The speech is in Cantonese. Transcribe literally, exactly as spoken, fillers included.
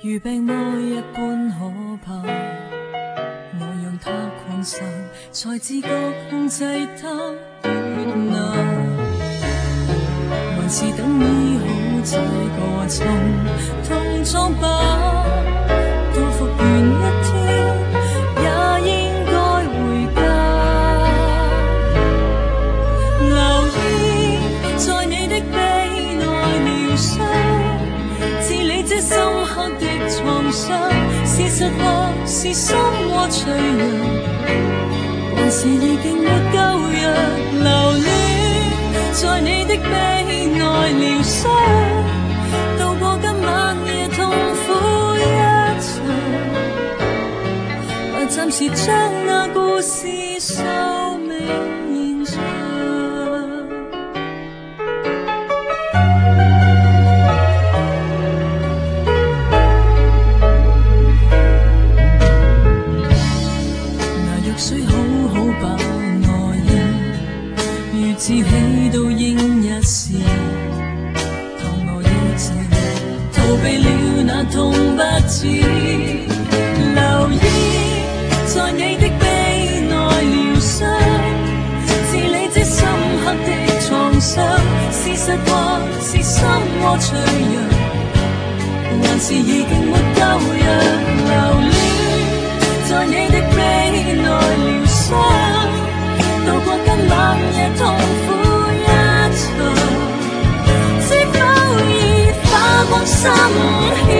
如病魔一般可怕，我讓它困獸，才自覺控制它越難，還是等醫好這個曾痛瘡疤，到復原一天也應該回家。留意在你的臂內療傷，治理這深刻的創傷，是實或是心窩脆弱，還是已經沒救藥？留戀在你的臂內療傷，渡過今晚夜痛苦一場，或暫時將那故事收尾延長。需好好把愛意如自起都應一試，當我已自逃避了那痛不止。留意在你的臂內療傷，治理這深刻的創傷，是實或是心窩脆弱，還是已經沒救藥？留戀在你的臂內療傷，渡過今晚夜痛苦一場，是否已花光心血？